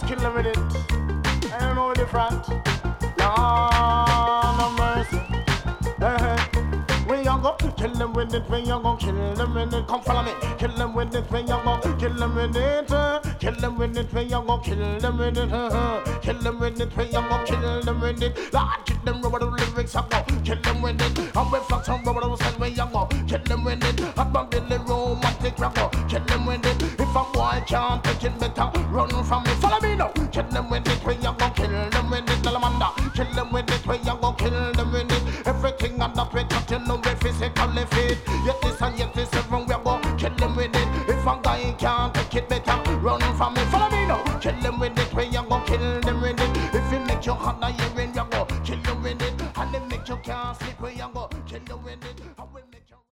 kill them with it. I don't know the front. Lord of mercy. We young go kill them with it. We young go kill them with it. Come follow me. Kill them with it. We young go kill them with it. Kill them with it. We young go kill them with it. Kill them with it. We young go kill them with it. Lord, kill them rubber the lyrics up. Kill them with it. And we fuck some rubber the send we young go kill them with it. At my Billy romantic rap. Kill them with it. If a boy can't take it better, run from me. Follow me now. Kill them with it. We young go kill them with it. Alamanda. Kill them with it. We young go kill them with it. Everything on that way, you know we physically fit. Yet this and yet this, everyone we go kill them with it. If a guy can't take it better, run from me. Follow me now. Kill them with it, we you go kill them with it. If it make you hot, now you in, you go kill them with it. And it make you can't sleep, we you go kill them with it.